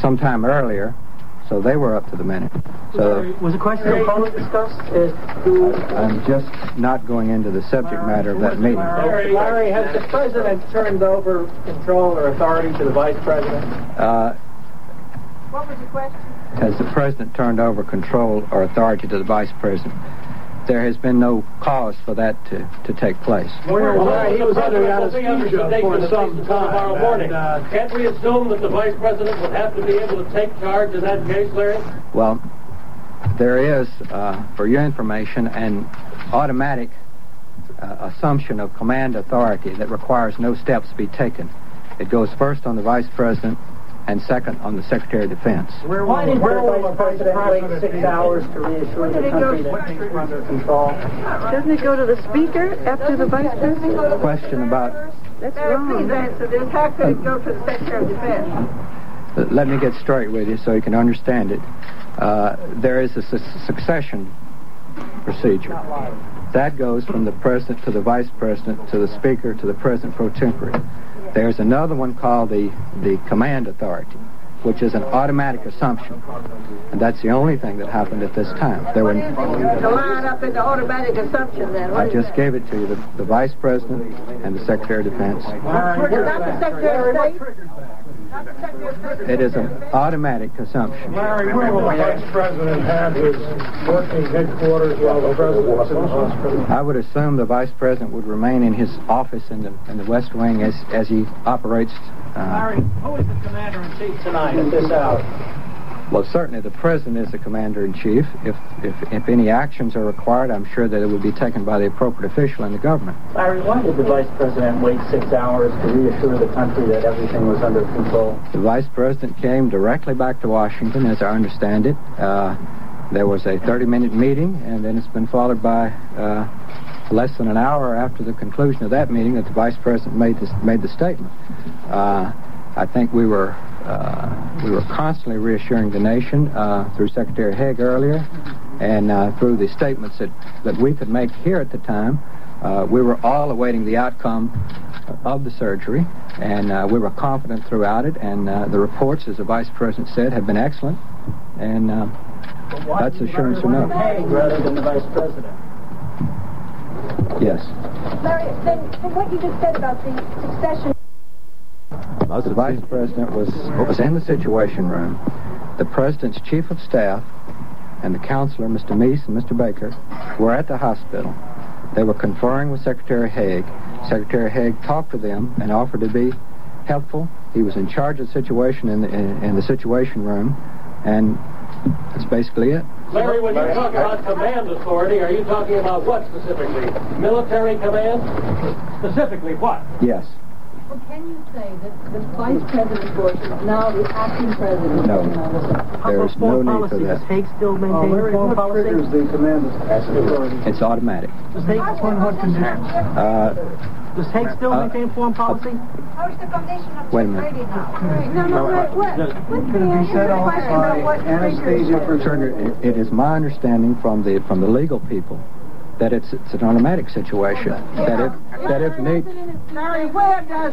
sometime earlier, so they were up to the minute. So was the question opponent discussed? I'm just not going into the subject matter of that meeting. Larry, has the president turned over control or authority to the vice president? What was the question? Has the president turned over control or authority to the vice president? There has been no cause for that to take place. He was under anesthesia for some time. Morning. Can't we assume that the vice president would have to be able to take charge in that case, Larry? Well, there is, for your information, an automatic assumption of command authority that requires no steps be taken. It goes first on the vice president and second on the Secretary of Defense. Why did the vice president wait 6 hours to reassure the country that things were under control? Doesn't it go to the speaker after the vice president? Question about... That's wrong. Please answer this. How could it go to the Secretary of Defense? Let me get straight with you so you can understand it. There is a succession procedure. That goes from the president to the vice president to the speaker to the president pro tempore. There's another one called the command authority, which is an automatic assumption. And that's the only thing that happened at this time. There were... To line up in the automatic assumption, then. I just gave it to you, the vice president and the Secretary of Defense. Not the Secretary of State? It is an automatic assumption. Larry, where will the vice president have his working headquarters while the president's in the hospital? I would assume the vice president would remain in his office in the West Wing as he operates. Larry, who is the commander-in-chief tonight at this hour? Well, certainly the president is the commander-in-chief. If any actions are required, I'm sure that it would be taken by the appropriate official in the government. Larry, why did the vice president wait 6 hours to reassure the country that everything was under control? The vice president came directly back to Washington, as I understand it. There was a 30-minute meeting, and then it's been followed by less than an hour after the conclusion of that meeting that the vice president made the statement. I think we were constantly reassuring the nation through Secretary Haig earlier, and through the statements that we could make here at the time. We were all awaiting the outcome of the surgery, and we were confident throughout it, and the reports, as the Vice President said, have been excellent, and that's assurance enough. Haig rather than the Vice President. Yes. Larry, then, from what you just said about the succession... The Vice President was in the Situation Room. The President's Chief of Staff and the Counselor, Mr. Meese and Mr. Baker, were at the hospital. They were conferring with Secretary Haig. Secretary Haig talked to them and offered to be helpful. He was in charge of the situation in the Situation Room, and that's basically it. Larry, when you talk about command authority, are you talking about what specifically? Military command? Specifically what? Yes. Well, can you say that the Vice President Bush is now the acting president? No. There's no need for that. Does Haig still maintain foreign policy? The command authority? It's automatic. Does Haig on what conditions? Does Haig still maintain foreign policy? How's the condition of Wait a minute. Brady now? Turner, it is my understanding from the legal people that it's an automatic situation. That if need, Larry, where does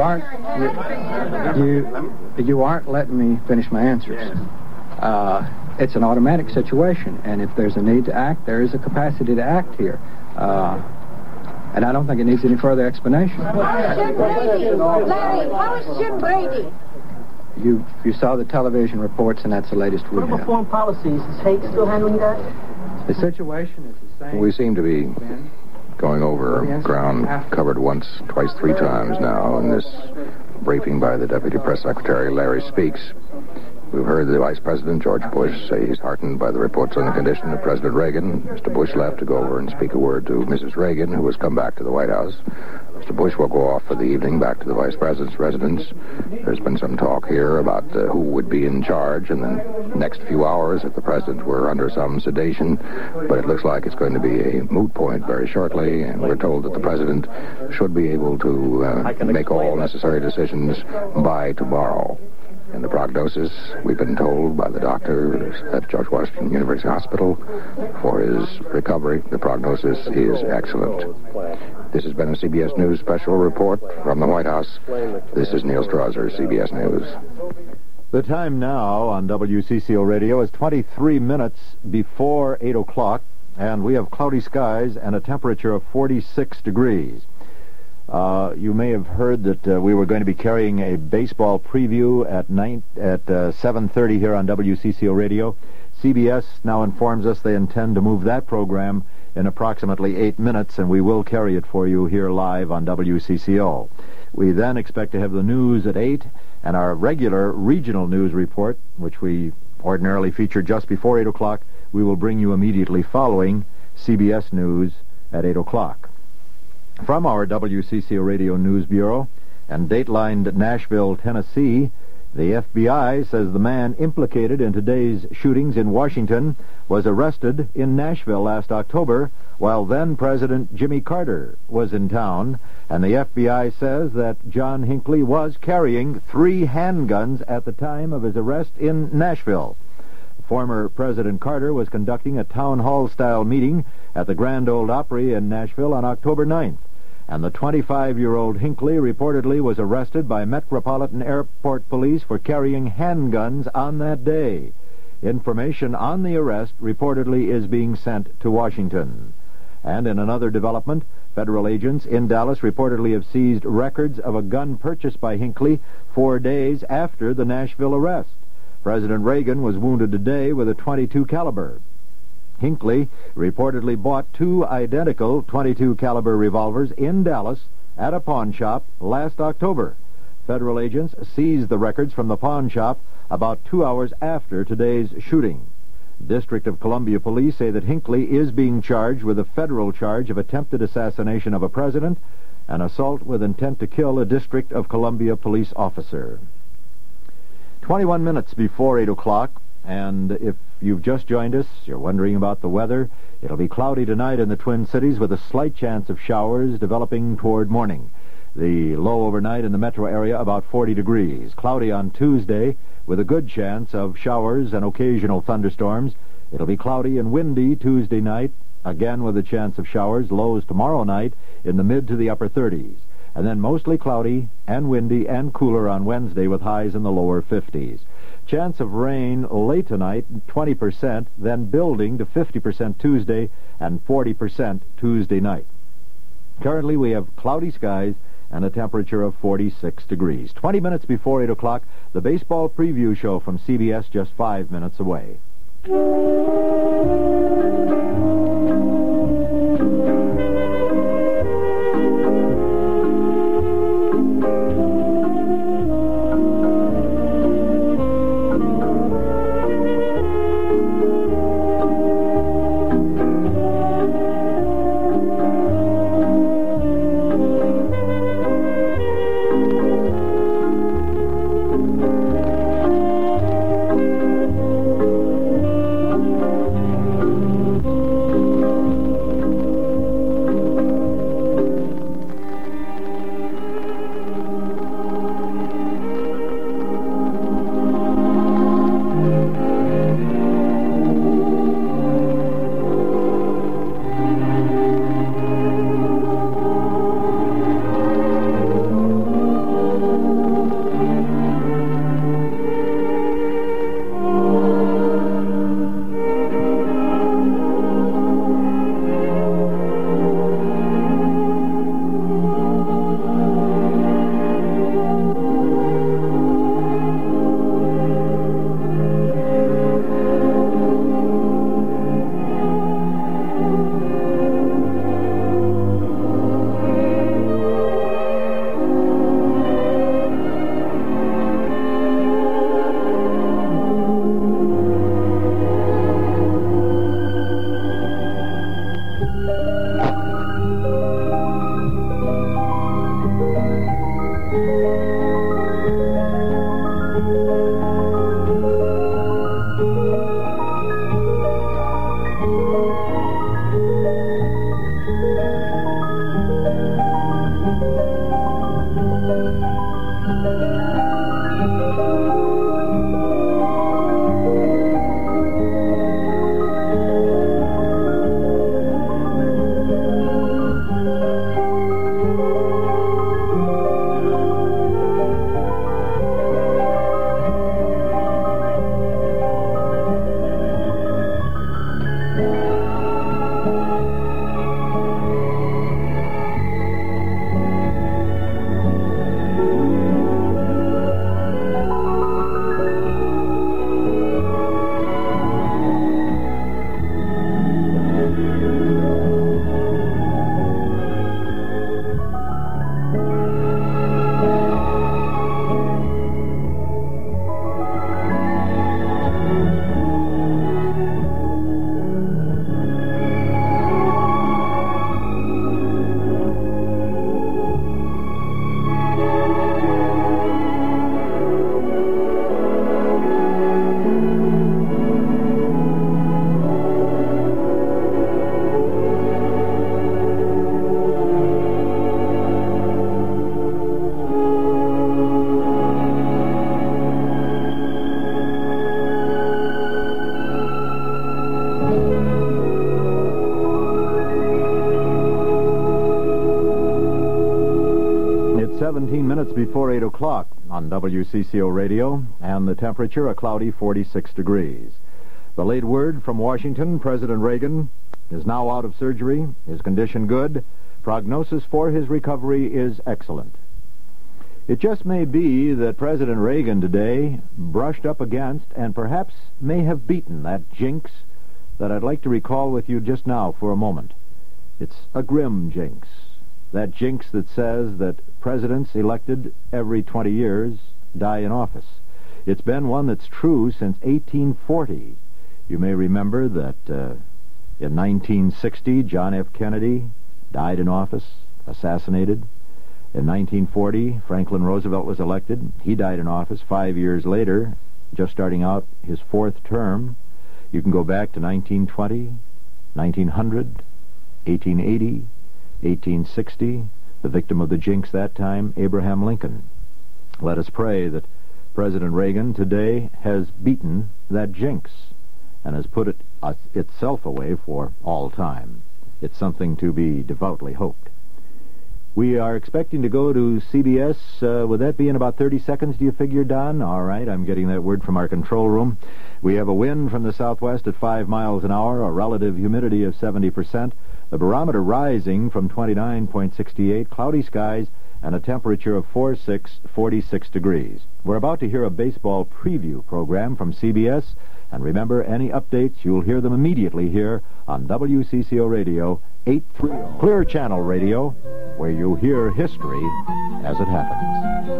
you aren't letting me finish my answers. It's an automatic situation, and if there's a need to act, there is a capacity to act here. And I don't think it needs any further explanation. Jim Brady? Larry, how is Jim Brady? You saw the television reports, and that's the latest we have. What about foreign policies? Is Haig still handling that? The situation is the same. We seem to be going over ground covered once, twice, 3 times now in this briefing by the Deputy Press Secretary, Larry Speaks. We've heard the Vice President, George Bush, say he's heartened by the reports on the condition of President Reagan. Mr. Bush left to go over and speak a word to Mrs. Reagan, who has come back to the White House. Mr. Bush will go off for the evening back to the Vice President's residence. There's been some talk here about who would be in charge in the next few hours if the President were under some sedation. But it looks like it's going to be a moot point very shortly, and we're told that the President should be able to make all necessary decisions by tomorrow. And the prognosis, we've been told by the doctors at George Washington University Hospital for his recovery, the prognosis is excellent. This has been a CBS News special report from the White House. This is Neil Strasser, CBS News. The time now on WCCO Radio is 23 minutes before 8 o'clock, and we have cloudy skies and a temperature of 46 degrees. You may have heard that we were going to be carrying a baseball preview at 7:30 here on WCCO Radio. CBS now informs us they intend to move that program in approximately 8 minutes, and we will carry it for you here live on WCCO. We then expect to have the news at 8, and our regular regional news report, which we ordinarily feature just before 8 o'clock, we will bring you immediately following CBS News at 8 o'clock. From our WCCO Radio News Bureau and datelined Nashville, Tennessee, the FBI says the man implicated in today's shootings in Washington was arrested in Nashville last October while then-President Jimmy Carter was in town, and the FBI says that John Hinckley was carrying 3 handguns at the time of his arrest in Nashville. Former President Carter was conducting a town hall-style meeting at the Grand Ole Opry in Nashville on October 9th, and the 25-year-old Hinckley reportedly was arrested by Metropolitan Airport Police for carrying handguns on that day. Information on the arrest reportedly is being sent to Washington. And in another development, federal agents in Dallas reportedly have seized records of a gun purchased by Hinckley 4 days after the Nashville arrest. President Reagan was wounded today with a .22 caliber. Hinckley reportedly bought 2 identical .22 caliber revolvers in Dallas at a pawn shop last October. Federal agents seized the records from the pawn shop about 2 hours after today's shooting. District of Columbia police say that Hinckley is being charged with a federal charge of attempted assassination of a president and assault with intent to kill a District of Columbia police officer. 21 minutes before 8 o'clock, and if you've just joined us, you're wondering about the weather, it'll be cloudy tonight in the Twin Cities with a slight chance of showers developing toward morning. The low overnight in the metro area about 40 degrees. Cloudy on Tuesday with a good chance of showers and occasional thunderstorms. It'll be cloudy and windy Tuesday night, again with a chance of showers. Lows tomorrow night in the mid to the upper 30s. And then mostly cloudy and windy and cooler on Wednesday with highs in the lower 50s. Chance of rain late tonight, 20%, then building to 50% Tuesday and 40% Tuesday night. Currently we have cloudy skies and a temperature of 46 degrees. 20 minutes before 8 o'clock, the baseball preview show from CBS just 5 minutes away. 17 minutes before 8 o'clock on WCCO Radio, and the temperature a cloudy 46 degrees. The late word from Washington, President Reagan is now out of surgery, his condition good, prognosis for his recovery is excellent. It just may be that President Reagan today brushed up against and perhaps may have beaten that jinx that I'd like to recall with you just now for a moment. It's a grim jinx. That jinx that says that presidents elected every 20 years die in office. It's been one that's true since 1840. You may remember that in 1960, John F. Kennedy died in office, assassinated. In 1940, Franklin Roosevelt was elected. He died in office 5 years later, just starting out his fourth term. You can go back to 1920, 1900, 1880, 1860, the victim of the jinx that time, Abraham Lincoln. Let us pray that President Reagan today has beaten that jinx and has put itself away for all time. It's something to be devoutly hoped. We are expecting to go to CBS. Would that be in about 30 seconds, do you figure, Don? All right, I'm getting that word from our control room. We have a wind from the southwest at 5 miles an hour, a relative humidity of 70%, the barometer rising from 29.68, cloudy skies, and a temperature of 46 degrees. We're about to hear a baseball preview program from CBS, and remember, any updates, you'll hear them immediately here on WCCO Radio 830. Clear Channel Radio, where you'll hear history as it happens.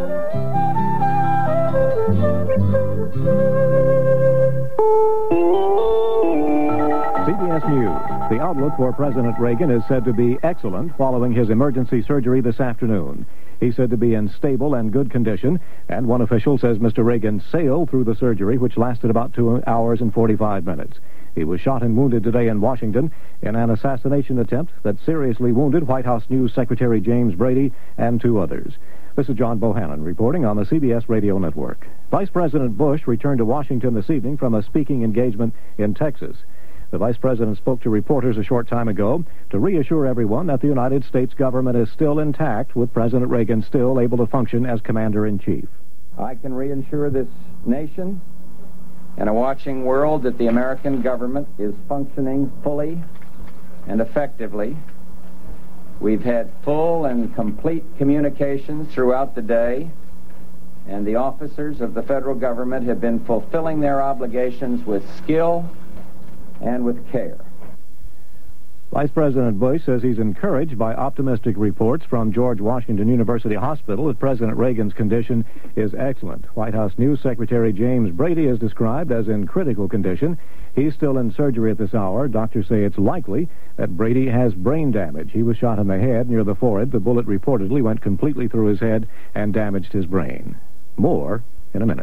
CBS News. The outlook for President Reagan is said to be excellent following his emergency surgery this afternoon. He's said to be in stable and good condition, and one official says Mr. Reagan sailed through the surgery, which lasted about 2 hours and 45 minutes. He was shot and wounded today in Washington in an assassination attempt that seriously wounded White House News Secretary James Brady and 2 others. This is John Bohannon reporting on the CBS Radio Network. Vice President Bush returned to Washington this evening from a speaking engagement in Texas. The Vice President spoke to reporters a short time ago to reassure everyone that the United States government is still intact, with President Reagan still able to function as Commander-in-Chief. I can reassure this nation and a watching world that the American government is functioning fully and effectively. We've had full and complete communications throughout the day, and the officers of the federal government have been fulfilling their obligations with skill and with care. Vice President Bush says he's encouraged by optimistic reports from George Washington University Hospital that President Reagan's condition is excellent. White House News Secretary James Brady is described as in critical condition. He's still in surgery at this hour. Doctors say it's likely that Brady has brain damage. He was shot in the head near the forehead. The bullet reportedly went completely through his head and damaged his brain. More in a minute.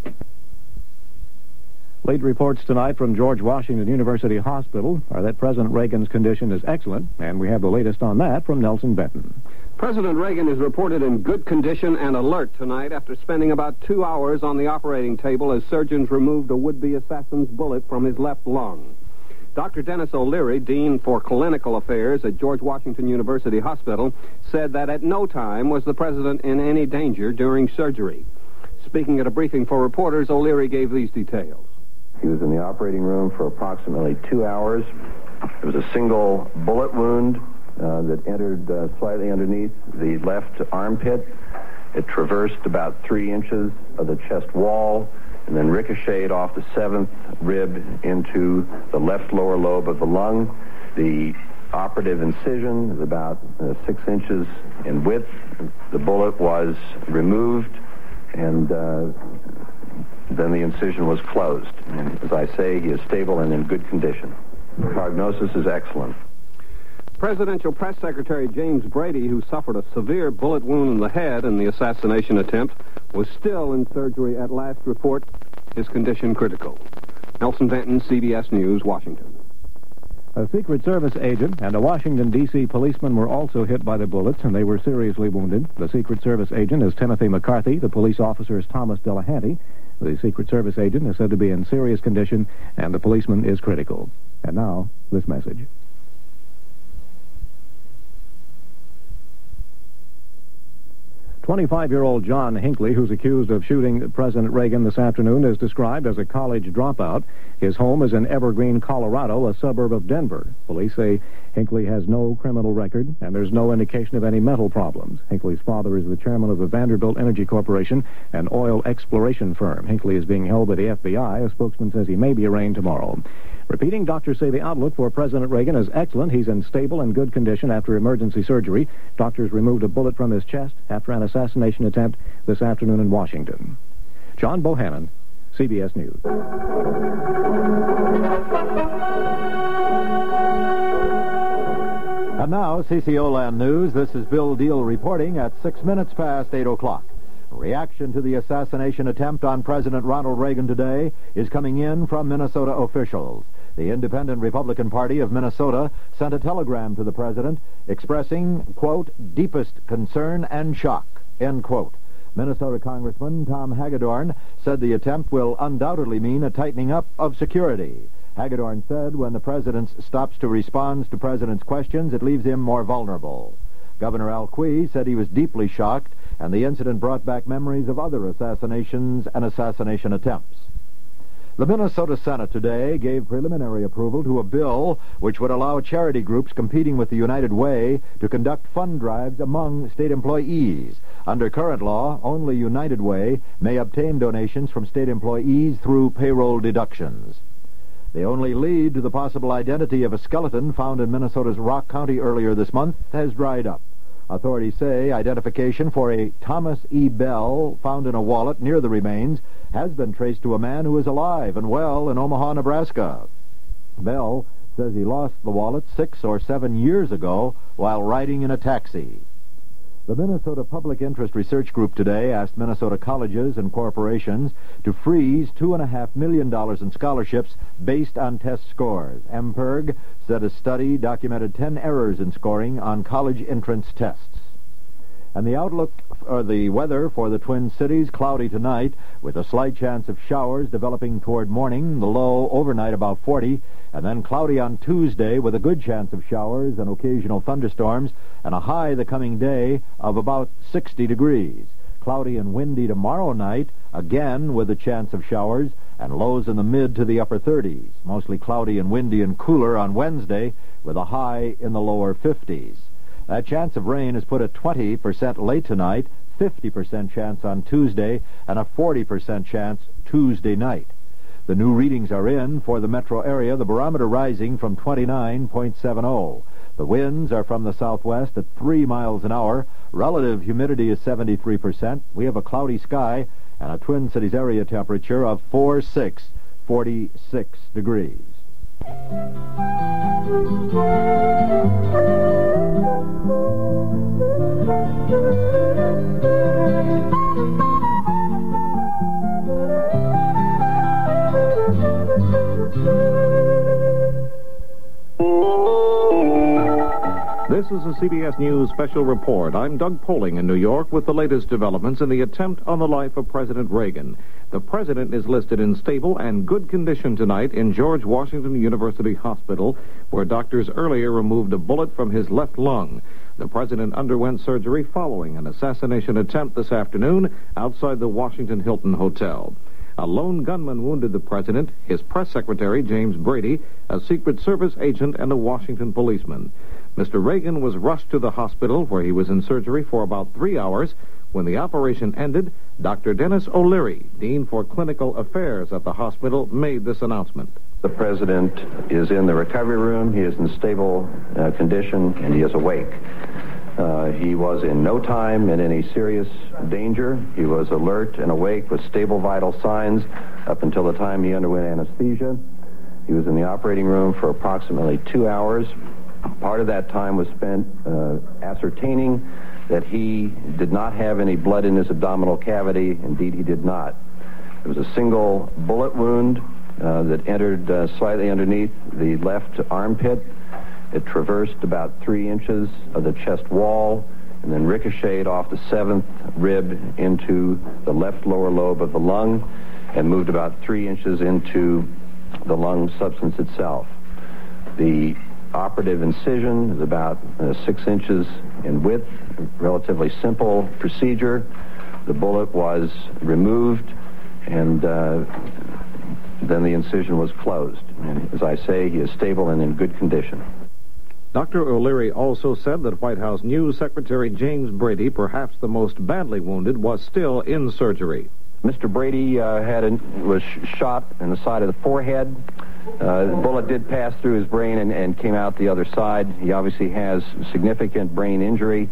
Late reports tonight from George Washington University Hospital are that President Reagan's condition is excellent, and we have the latest on that from Nelson Benton. President Reagan is reported in good condition and alert tonight after spending about 2 hours on the operating table as surgeons removed a would-be assassin's bullet from his left lung. Dr. Dennis O'Leary, Dean for Clinical Affairs at George Washington University Hospital, said that at no time was the president in any danger during surgery. Speaking at a briefing for reporters, O'Leary gave these details. He was in the operating room for approximately 2 hours. There was a single bullet wound that entered slightly underneath the left armpit. It traversed about 3 inches of the chest wall and then ricocheted off the 7th rib into the left lower lobe of the lung. The operative incision is about 6 inches in width. The bullet was removed, and then the incision was closed. And as I say, he is stable and in good condition. The prognosis is excellent. Presidential Press Secretary James Brady, who suffered a severe bullet wound in the head in the assassination attempt, was still in surgery at last report, his condition critical. Nelson Benton, CBS News, Washington. A Secret Service agent and a Washington, D.C. policeman were also hit by the bullets, and they were seriously wounded. The Secret Service agent is Timothy McCarthy. The police officer is Thomas Delahanty. The Secret Service agent is said to be in serious condition, and the policeman is critical. And now, this message. 25-year-old John Hinckley, who's accused of shooting President Reagan this afternoon, is described as a college dropout. His home is in Evergreen, Colorado, a suburb of Denver. Police say Hinckley has no criminal record, and there's no indication of any mental problems. Hinckley's father is the chairman of the Vanderbilt Energy Corporation, an oil exploration firm. Hinckley is being held by the FBI. A spokesman says he may be arraigned tomorrow. Repeating, doctors say the outlook for President Reagan is excellent. He's in stable and good condition after emergency surgery. Doctors removed a bullet from his chest after an assassination attempt this afternoon in Washington. John Bohannon, CBS News. And now, CCO Land News. This is Bill Deal reporting at 6 minutes past 8 o'clock. Reaction to the assassination attempt on President Ronald Reagan today is coming in from Minnesota officials. The Independent Republican Party of Minnesota sent a telegram to the president expressing, quote, deepest concern and shock, end quote. Minnesota Congressman Tom Hagedorn said the attempt will undoubtedly mean a tightening up of security. Hagedorn said when the president stops to respond to president's questions, it leaves him more vulnerable. Governor Al Quie said he was deeply shocked, and the incident brought back memories of other assassinations and assassination attempts. The Minnesota Senate today gave preliminary approval to a bill which would allow charity groups competing with the United Way to conduct fund drives among state employees. Under current law, only United Way may obtain donations from state employees through payroll deductions. The only lead to the possible identity of a skeleton found in Minnesota's Rock County earlier this month has dried up. Authorities say identification for a Thomas E. Bell found in a wallet near the remains has been traced to a man who is alive and well in Omaha, Nebraska. Bell says he lost the wallet 6 or 7 years ago while riding in a taxi. The Minnesota Public Interest Research Group today asked Minnesota colleges and corporations to freeze $2.5 million in scholarships based on test scores. MPIRG said a study documented 10 errors in scoring on college entrance tests. And the outlook or the weather for the Twin Cities, cloudy tonight with a slight chance of showers developing toward morning, the low overnight about 40, and then cloudy on Tuesday with a good chance of showers and occasional thunderstorms, and a high the coming day of about 60 degrees. Cloudy and windy tomorrow night, again with a chance of showers, and lows in the mid to the upper 30s. Mostly cloudy and windy and cooler on Wednesday with a high in the lower 50s. That chance of rain is put at 20% late tonight, 50% chance on Tuesday, and a 40% chance Tuesday night. The new readings are in for the metro area, the barometer rising from 29.70. The winds are from the southwest at 3 miles an hour. Relative humidity is 73%. We have a cloudy sky and a Twin Cities area temperature of 46 degrees. This is a CBS News special report. I'm Doug Poling in New York with the latest developments in the attempt on the life of President Reagan. The president is listed in stable and good condition tonight in George Washington University Hospital, where doctors earlier removed a bullet from his left lung. The president underwent surgery following an assassination attempt this afternoon outside the Washington Hilton Hotel. A lone gunman wounded the president, his press secretary, James Brady, a Secret Service agent, and a Washington policeman. Mr. Reagan was rushed to the hospital where he was in surgery for about 3 hours. When the operation ended, Dr. Dennis O'Leary, Dean for Clinical Affairs at the hospital, made this announcement. The president is in the recovery room. He is in stable condition, and he is awake. He was in no time in any serious danger. He was alert and awake with stable vital signs up until the time he underwent anesthesia. He was in the operating room for approximately 2 hours. Part of that time was spent ascertaining that he did not have any blood in his abdominal cavity. Indeed, he did not. There was a single bullet wound that entered slightly underneath the left armpit. It traversed about 3 inches of the chest wall and then ricocheted off the 7th rib into the left lower lobe of the lung and moved about 3 inches into the lung substance itself. The operative incision is about 6 inches in width, relatively simple procedure. The bullet was removed, and then the incision was closed. And as I say, he is stable and in good condition. Dr. O'Leary also said that White House News Secretary James Brady, perhaps the most badly wounded, was still in surgery. Mr. Brady was shot in the side of the forehead. The bullet did pass through his brain and came out the other side. He obviously has significant brain injury,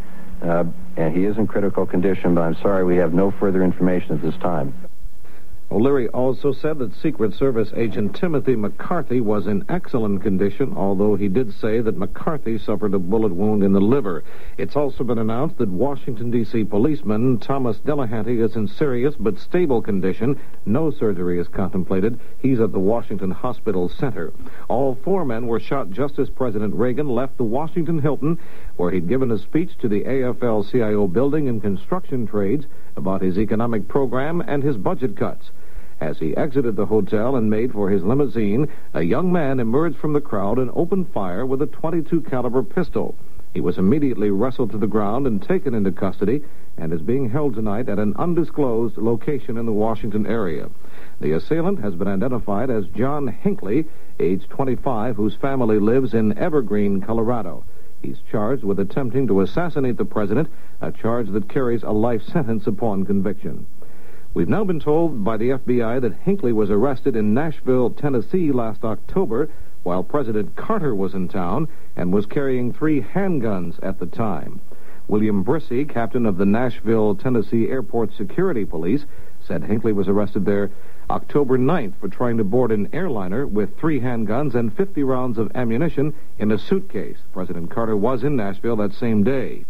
and he is in critical condition, but I'm sorry we have no further information at this time. O'Leary also said that Secret Service agent Timothy McCarthy was in excellent condition, although he did say that McCarthy suffered a bullet wound in the liver. It's also been announced that Washington, D.C. policeman Thomas Delahanty is in serious but stable condition. No surgery is contemplated. He's at the Washington Hospital Center. All 4 men were shot just as President Reagan left the Washington Hilton, where he'd given a speech to the AFL-CIO building and construction trades about his economic program and his budget cuts. As he exited the hotel and made for his limousine, a young man emerged from the crowd and opened fire with a .22 caliber pistol. He was immediately wrestled to the ground and taken into custody and is being held tonight at an undisclosed location in the Washington area. The assailant has been identified as John Hinckley, age 25, whose family lives in Evergreen, Colorado. He's charged with attempting to assassinate the president, a charge that carries a life sentence upon conviction. We've now been told by the FBI that Hinckley was arrested in Nashville, Tennessee last October while President Carter was in town and was carrying 3 handguns at the time. William Brissy, captain of the Nashville, Tennessee Airport Security Police, said Hinckley was arrested there October 9th for trying to board an airliner with 3 handguns and 50 rounds of ammunition in a suitcase. President Carter was in Nashville that same day.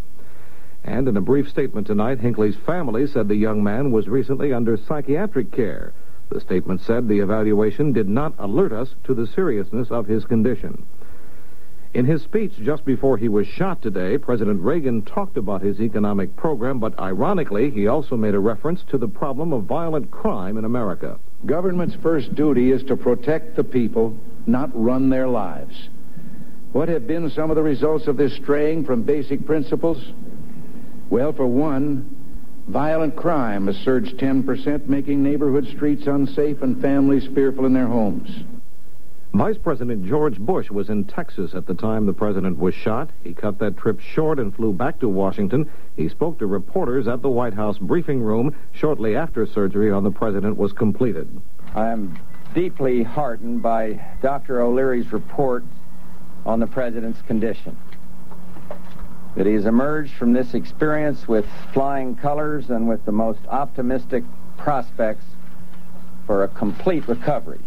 And in a brief statement tonight, Hinckley's family said the young man was recently under psychiatric care. The statement said the evaluation did not alert us to the seriousness of his condition. In his speech just before he was shot today, President Reagan talked about his economic program, but ironically, he also made a reference to the problem of violent crime in America. Government's first duty is to protect the people, not run their lives. What have been some of the results of this straying from basic principles? Well, for one, violent crime has surged 10%, making neighborhood streets unsafe and families fearful in their homes. Vice President George Bush was in Texas at the time the president was shot. He cut that trip short and flew back to Washington. He spoke to reporters at the White House briefing room shortly after surgery on the president was completed. I am deeply heartened by Dr. O'Leary's report on the president's condition. That he has emerged from this experience with flying colors and with the most optimistic prospects for a complete recovery.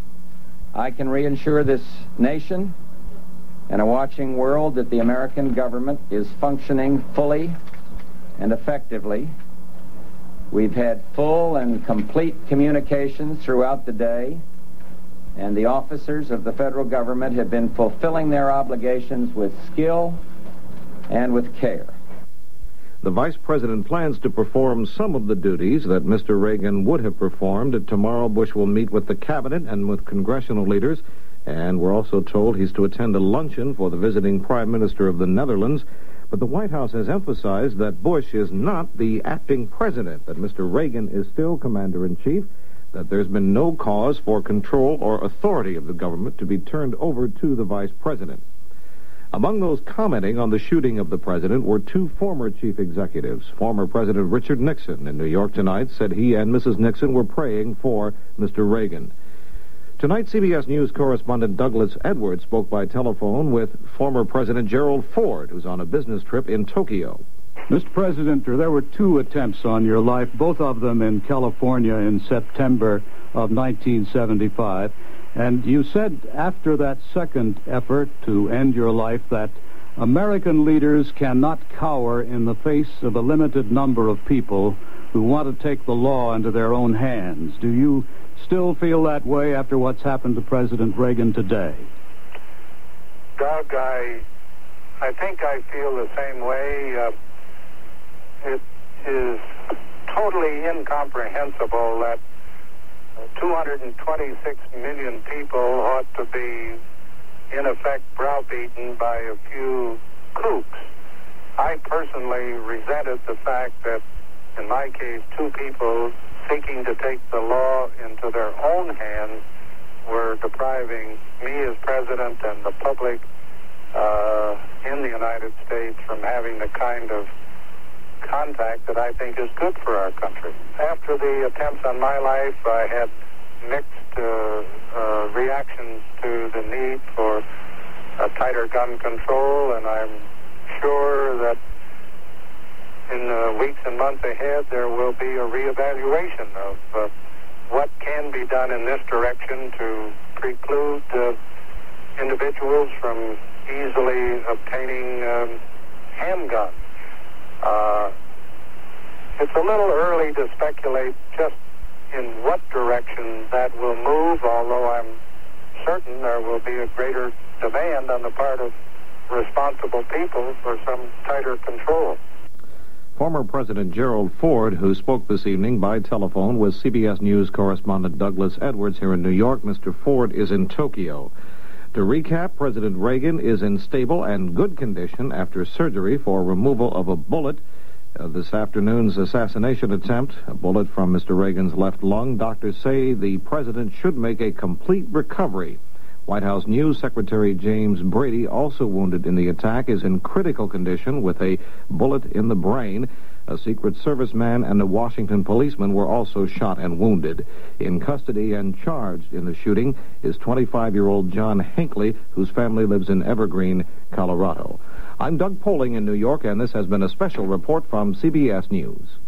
I can reassure this nation and a watching world that the American government is functioning fully and effectively. We've had full and complete communications throughout the day, and the officers of the federal government have been fulfilling their obligations with skill and with care. The vice president plans to perform some of the duties that Mr. Reagan would have performed. Tomorrow, Bush will meet with the cabinet and with congressional leaders, and we're also told he's to attend a luncheon for the visiting Prime Minister of the Netherlands. But the White House has emphasized that Bush is not the acting president, that Mr. Reagan is still commander-in-chief, that there's been no cause for control or authority of the government to be turned over to the vice president. Among those commenting on the shooting of the president were 2 former chief executives. Former President Richard Nixon in New York tonight said he and Mrs. Nixon were praying for Mr. Reagan. Tonight, CBS News correspondent Douglas Edwards spoke by telephone with former President Gerald Ford, who's on a business trip in Tokyo. Mr. President, there were 2 attempts on your life, both of them in California in September of 1975. And you said after that second effort to end your life that American leaders cannot cower in the face of a limited number of people who want to take the law into their own hands. Do you still feel that way after what's happened to President Reagan today? Doug, I think I feel the same way. It is totally incomprehensible that 226 million people ought to be in effect browbeaten by a few kooks. I personally resented the fact that, in my case, two people seeking to take the law into their own hands were depriving me as president and the public in the United States from having the kind of contact that I think is good for our country. After the attempts on my life, I had mixed reactions to the need for tighter gun control, and I'm sure that in the weeks and months ahead there will be a reevaluation of what can be done in this direction to preclude individuals from easily obtaining handguns. It's a little early to speculate just in what direction that will move, although I'm certain there will be a greater demand on the part of responsible people for some tighter control. Former President Gerald Ford, who spoke this evening by telephone with CBS News correspondent Douglas Edwards here in New York. Mr. Ford is in Tokyo. To recap, President Reagan is in stable and good condition after surgery for removal of a bullet. This afternoon's assassination attempt, a bullet from Mr. Reagan's left lung. Doctors say the president should make a complete recovery. White House News Secretary James Brady, also wounded in the attack, is in critical condition with a bullet in the brain. A Secret Service man and a Washington policeman were also shot and wounded. In custody and charged in the shooting is 25-year-old John Hinckley, whose family lives in Evergreen, Colorado. I'm Doug Poling in New York, and this has been a special report from CBS News.